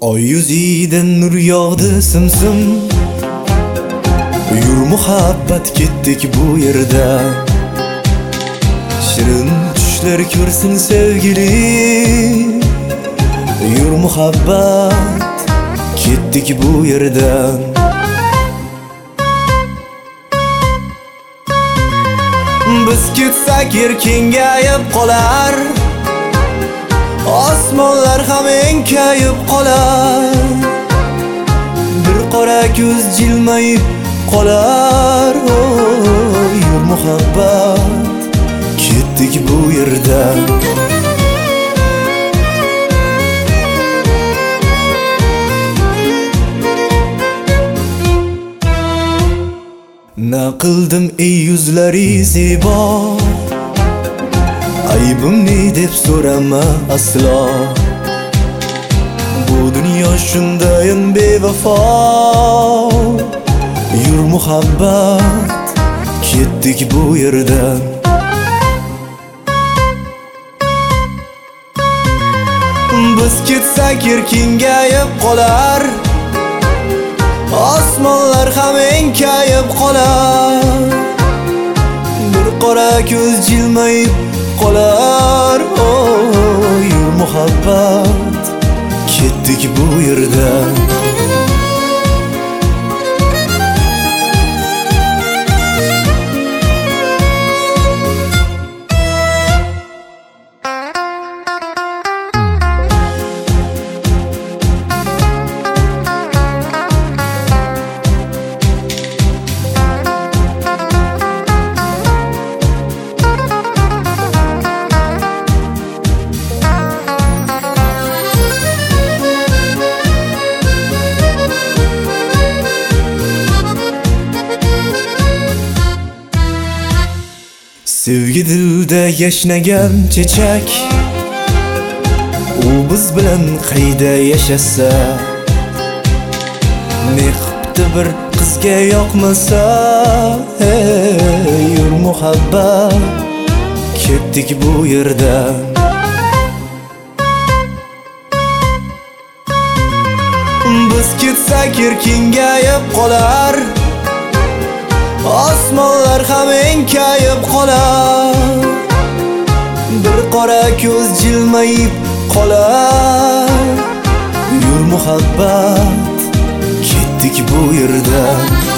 Oy yuzidan nur yog'di simsim. Yur muhabbat ketdik bu yerdan. Shirin tushlar ko'rsin sevgilim. Yur muhabbat ketdik bu yerdan. Biz ketsak yer kengayib qolar, osmonlar ham enkayib qolar. Bir qora ko'z jilmayib qolar. Yur muhabbat ketdik bu yerdan. Na qildim ey yuzlari zebo, aybimni deb so'rama aslo. Bu dunyo shundayin bevafo. Yur muhabbat ketdik bu yerdan. Biz ketsak yer kengayib qolar, osmonlar ham enkayib qolar. Bir qora ko'z jilmayib qolar. Yur muhabbat ketdik bu yerdan. Sevgi dilda yashnagan chechak, u biz bilan qayda yashasa. Ne qipti bir qizga yoqmasa. Yur muhabbat ketdik bu yerdan. Biz ketsak yer kengayib qolar, osmonlar ham enkayib qolar. Bir qora ko'z jilmayib qolar. Yur muhabbat ketdik bu yerdan.